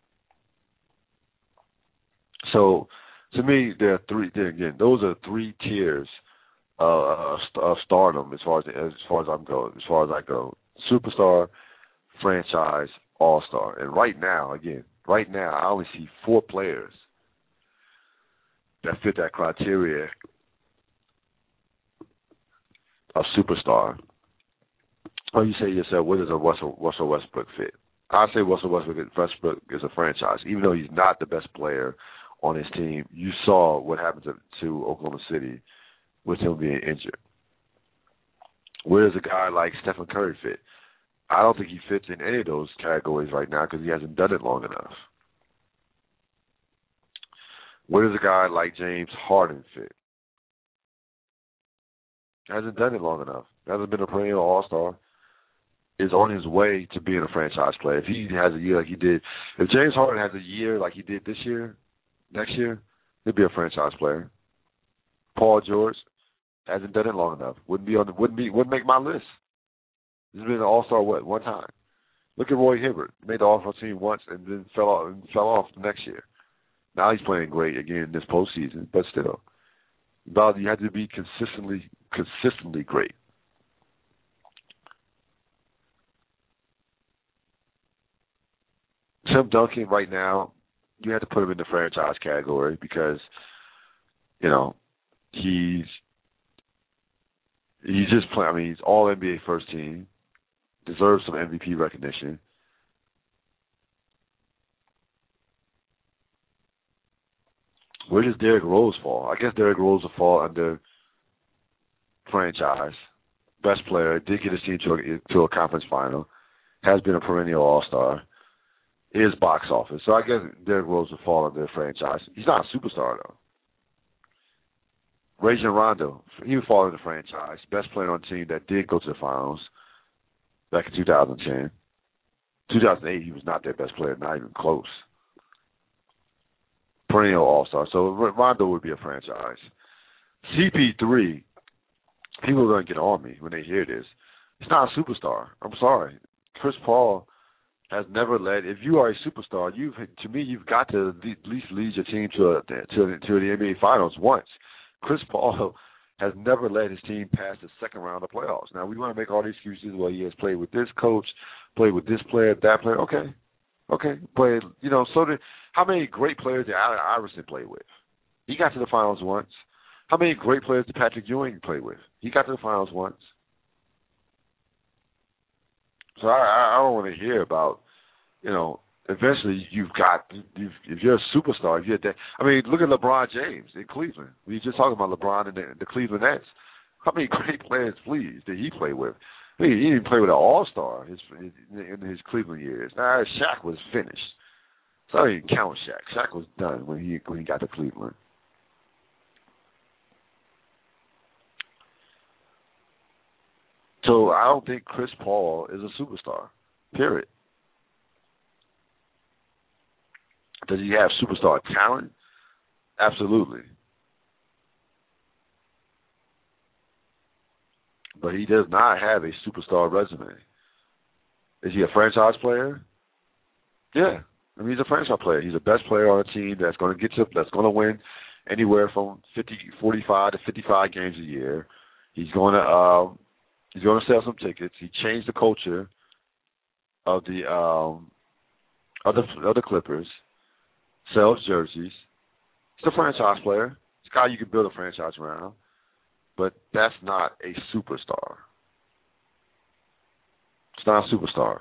So, to me, there are three. There again, those are three tiers uh, of stardom as far as as far as I'm go. As far as I go, superstar, franchise, all-star. And right now, again, right now, I only see four players that fit that criteria of superstar. Or you say to yourself, where does a Russell, Russell Westbrook fit? I say Russell Westbrook, Westbrook is a franchise, even though he's not the best player on his team. You saw what happened to, to Oklahoma City with him being injured. Where does a guy like Stephen Curry fit? I don't think he fits in any of those categories right now because he hasn't done it long enough. Where does a guy like James Harden fit? Hasn't done it long enough. Hasn't been a perennial all-star. Is on his way to being a franchise player. If he has a year like he did, if James Harden has a year like he did this year, next year, he'll be a franchise player. Paul George hasn't done it long enough. Wouldn't be on. The, wouldn't be. Wouldn't make my list. He's been an all-star what one time. Look at Roy Hibbert. Made the all-star team once and then fell off and fell off the next year. Now he's playing great again this postseason, but still, about you have to be consistently consistently great. Tim Duncan right now, you have to put him in the franchise category because, you know, he's he's just playing. I mean, he's all N B A first team, deserves some M V P recognition. Where does Derrick Rose fall? I guess Derrick Rose will fall under franchise, best player, did get his team to a, to a conference final, has been a perennial all-star. Is box office. So I guess Derrick Rose will fall under the franchise. He's not a superstar, though. Rajon Rondo, he would fall into the franchise. Best player on the team that did go to the finals back in two thousand ten. two thousand eight, he was not their best player, not even close. Perennial all-star. So Rondo would be a franchise. C P three, people are going to get on me when they hear this. He's not a superstar. I'm sorry. Chris Paul has never led. If you are a superstar, you've to me you've got to at least lead your team to a, to to the N B A Finals once. Chris Paul has never led his team past the second round of playoffs. Now we want to make all these excuses. Well, he has played with this coach, played with this player, that player. Okay, okay, but you know, so did how many great players did Allen Iverson play with? He got to the finals once. How many great players did Patrick Ewing play with? He got to the finals once. So I, I don't want to hear about, you know, eventually you've got, you've, if you're a superstar, if you're that, I mean, look at LeBron James in Cleveland. We were just talking about LeBron and the, the Cleveland Nets. How many great players, please, did he play with? I mean, he didn't play with an all-star his, in his Cleveland years. Now, Shaq was finished. So I don't even count Shaq. Shaq was done when he when he got to Cleveland. So I don't think Chris Paul is a superstar, period. Does he have superstar talent? Absolutely. but he does not have a superstar resume. Is he a franchise player? Yeah. I mean, he's a franchise player. He's the best player on a team that's going to get to, that's going to win anywhere from fifty, forty-five to fifty-five games a year. He's going to um, he's going to sell some tickets. He changed the culture of the um, of the, of the Clippers. Sells jerseys. He's a franchise player. It's a guy you can build a franchise around, but that's not a superstar. It's not a superstar.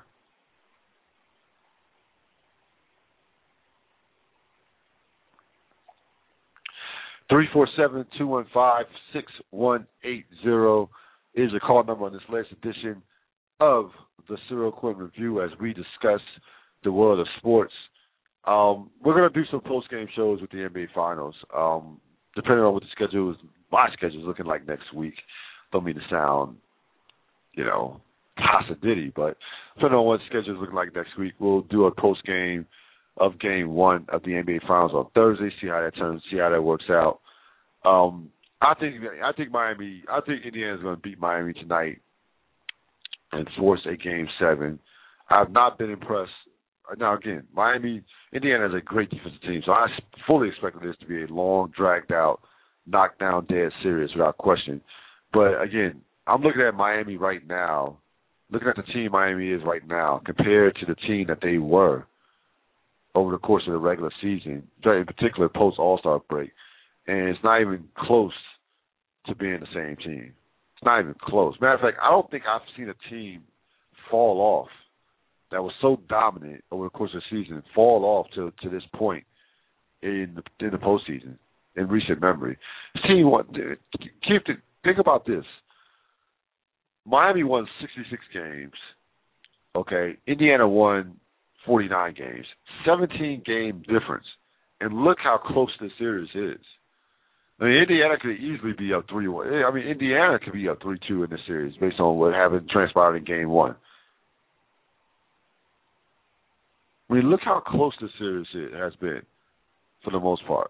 three four seven, two one five, six one eight zero is the call number on this latest edition of the Cyril Quinn Review as we discuss the world of sports. Um, we're going to do some post-game shows with the N B A Finals. Um, depending on what the schedule is, my schedule is looking like next week. Don't mean to sound, you know, possibility, but depending on what the schedule is looking like next week, we'll do a post-game of Game One of the N B A Finals on Thursday. See how that turns. See how that works out. Um, I think I think Miami. I think Indiana's going to beat Miami tonight and force a Game Seven. I've not been impressed. Now again, Miami, Indiana is a great defensive team, so I fully expected this to be a long, dragged out, knockdown, dead series without question. But again, I'm looking at Miami right now, looking at the team Miami is right now compared to the team that they were over the course of the regular season, in particular post All-Star break, and it's not even close to being the same team. It's not even close. Matter of fact, I don't think I've seen a team fall off that was so dominant over the course of the season fall off to to this point in the, in the postseason in recent memory. This team won. Keep the, think about this. Miami won sixty-six games. Okay, Indiana won forty-nine games, seventeen game difference, and look how close this series is. I mean, Indiana could easily be up three one. I mean, Indiana could be up three two in this series based on what happened transpired in Game One. I mean, look how close this series has been for the most part.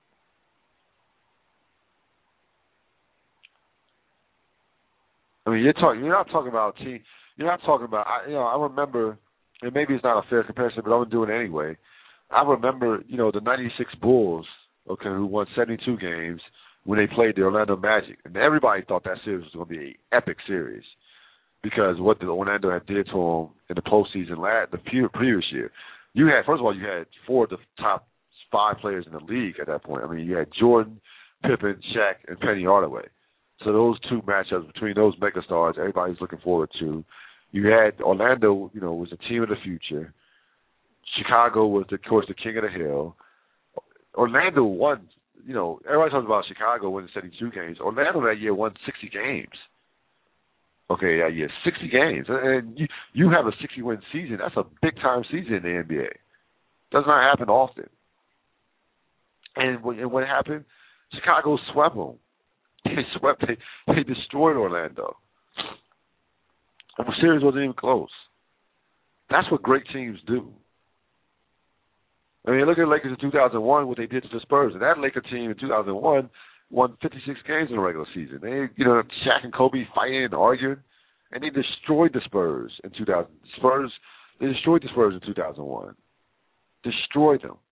I mean, you're talking. You're not talking about a team. You're not talking about. I, you know, I remember, and maybe it's not a fair comparison, but I'm gonna do it anyway. I remember, you know, the ninety-six Bulls, okay, who won seventy-two games when they played the Orlando Magic, and everybody thought that series was gonna be an epic series because what the Orlando had did to them in the postseason last the previous year. You had, first of all, you had four of the top five players in the league at that point. I mean, you had Jordan, Pippen, Shaq, and Penny Hardaway. So those two matchups between those megastars, everybody's looking forward to. You had Orlando, you know, was the team of the future. Chicago was, of course, the king of the hill. Orlando won, you know, everybody talks about Chicago winning seventy-two games. Orlando that year won sixty games. Okay, that year, sixty games. And you, you have a sixty-win season. That's a big-time season in the N B A. Does not happen often. And when, and what happened? Chicago swept them. They swept. They, they destroyed Orlando. And the series wasn't even close. That's what great teams do. I mean, look at the Lakers in two thousand one, what they did to the Spurs. And that Laker team in two thousand one won fifty-six games in the regular season. They, you know, Shaq and Kobe fighting and arguing, and they destroyed the Spurs in two thousand. Spurs, they destroyed the Spurs in two thousand one. Destroyed them.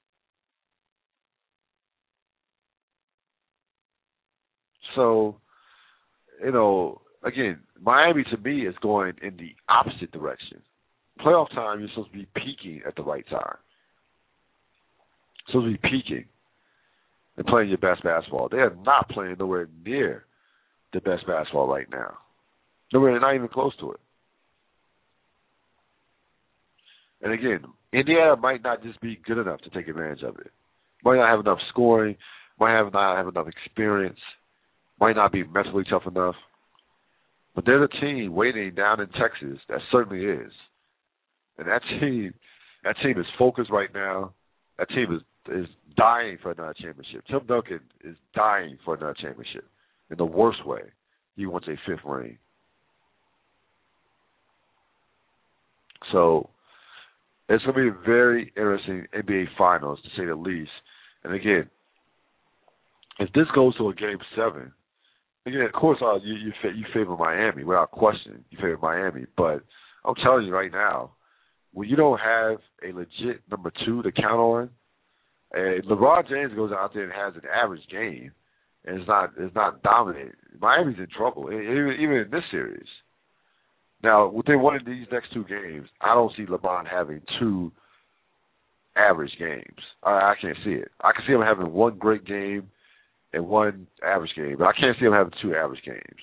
So, you know, again, Miami to me is going in the opposite direction. Playoff time, you're supposed to be peaking at the right time. You're supposed to be peaking and playing your best basketball. They are not playing nowhere near the best basketball right now. Nowhere, not even close to it. And again, Indiana might not just be good enough to take advantage of it. Might not have enough scoring. Might have not have enough experience. Might not be mentally tough enough. But there's a team waiting down in Texas that certainly is. And that team, that team is focused right now. That team is is dying for another championship. Tim Duncan is dying for another championship in the worst way. He wants a fifth ring. So it's going to be a very interesting N B A Finals, to say the least. And again, if this goes to a Game seven, again, of course, uh, you you, fa- you favor Miami without question. You favor Miami, but I'm telling you right now, when you don't have a legit number two to count on, and LeBron James goes out there and has an average game, and it's not it's not dominant, Miami's in trouble, even, even in this series. Now, within one of these next two games, I don't see LeBron having two average games. I, I can't see it. I can see him having one great game and one average game, but I can't see him having two average games.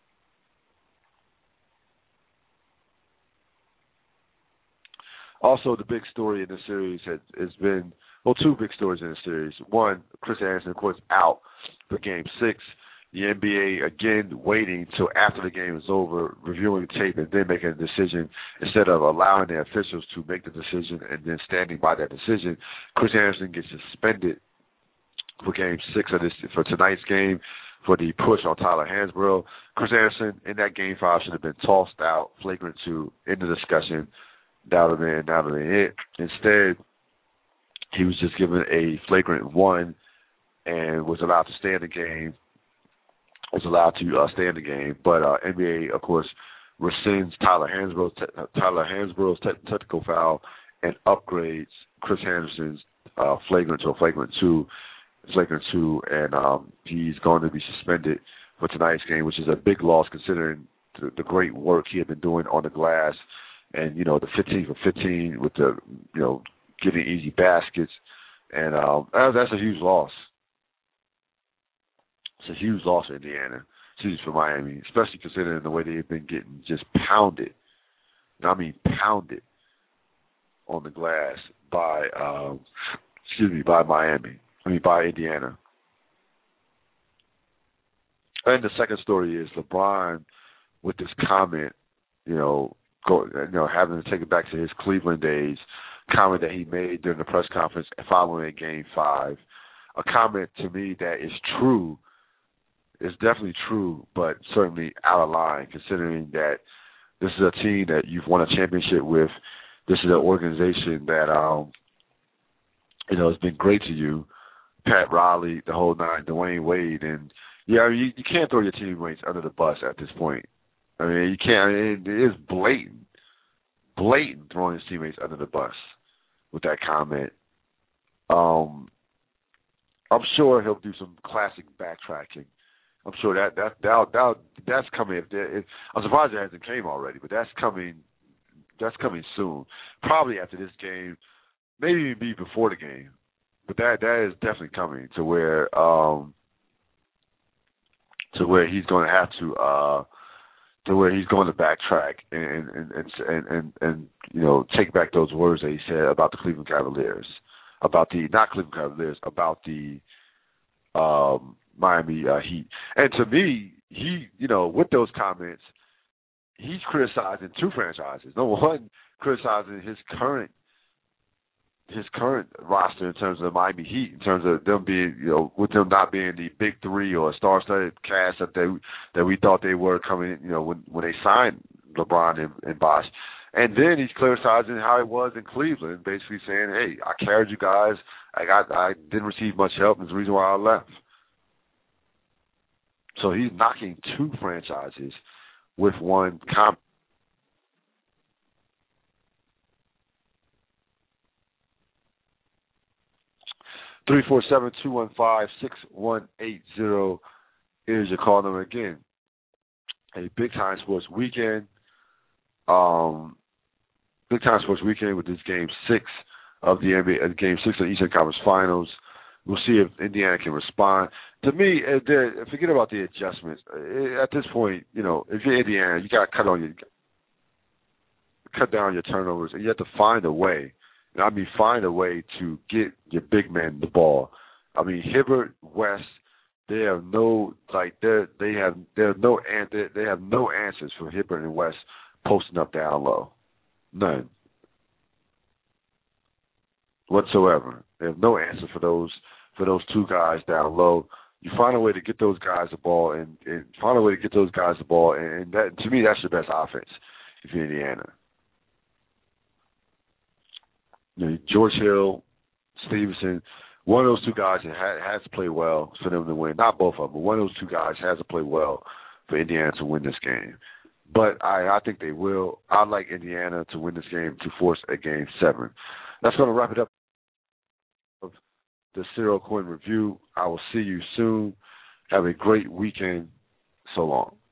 Also, the big story in the series has, has been, well, two big stories in the series. One, Chris Anderson, of course, out for Game six. The N B A, again, waiting until after the game is over, reviewing the tape, and then making a decision instead of allowing the officials to make the decision and then standing by that decision. Chris Anderson gets suspended for Game six of this, for tonight's game, for the push on Tyler Hansbrough. Chris Anderson, in that Game five, should have been tossed out, flagrant two, in the discussion. That would have been, that would have been it. Instead, he was just given a flagrant one and was allowed to stay in the game. Was allowed to uh, stay in the game, but uh, N B A, of course, rescinds Tyler Hansborough's, te- Tyler Hansborough's te- technical foul and upgrades Chris Anderson's uh, flagrant to a flagrant two, flagrant two, and um, he's going to be suspended for tonight's game, which is a big loss considering the, the great work he had been doing on the glass, and you know the fifteen for fifteen with the you know getting easy baskets, and um, that's a huge loss. It's a huge loss for Indiana, excuse me, for Miami, especially considering the way they've been getting just pounded. I mean, pounded on the glass by, um, excuse me, by Miami. I mean, by Indiana. And the second story is LeBron with this comment, you know, go, you know, having to take it back to his Cleveland days, comment that he made during the press conference following Game Five, a comment to me that is true. It's definitely true, but certainly out of line, considering that this is a team that you've won a championship with. This is an organization that, um, you know, has been great to you. Pat Riley, the whole nine, Dwayne Wade, and yeah, you, you can't throw your teammates under the bus at this point. I mean, you can't. I mean, it is blatant, blatant throwing his teammates under the bus with that comment. Um, I'm sure he'll do some classic backtracking. I'm sure that that that, that that's coming. If, if I'm surprised it hasn't came already, but that's coming. That's coming soon. Probably after this game, maybe even be before the game. But that that is definitely coming to where um, to where he's going to have to uh, to where he's going to backtrack and and, and and and and you know take back those words that he said about the Cleveland Cavaliers, about the not Cleveland Cavaliers, about the um, Miami uh, Heat. And to me, he, you know, with those comments, he's criticizing two franchises. Number one, criticizing his current his current roster in terms of the Miami Heat, in terms of them being, you know, with them not being the big three or star-studded cast that they that we thought they were coming, you know, when when they signed LeBron and, and Bosh. And then he's criticizing how it was in Cleveland, basically saying, "Hey, I carried you guys. I got, I didn't receive much help, and it's the reason why I left." So he's knocking two franchises with one comment. three four seven, two one five, six one eight zero is your call number again. A big-time sports weekend. Um, big-time sports weekend with this Game six of the N B A, Game six of the Eastern Conference Finals. We'll see if Indiana can respond. To me, forget about the adjustments. At this point, you know, if you're Indiana, you got to cut on your cut down your turnovers, and you have to find a way. And I mean, find a way to get your big men the ball. I mean, Hibbert, West, they have no like they they have they have no they have no answers for Hibbert and West posting up down low, none whatsoever. They have no answer for those for those two guys down low. You find a way to get those guys the ball, and, and find a way to get those guys the ball, and, and that to me that's your best offense if you're Indiana. You know, George Hill, Stevenson, one of those two guys has to play well for them to win. Not both of them, but one of those two guys has to play well for Indiana to win this game. But I, I think they will. I'd like Indiana to win this game to force a game seven. That's going to wrap it up. The Cyril Quinn Review. I will see you soon. Have a great weekend. So long.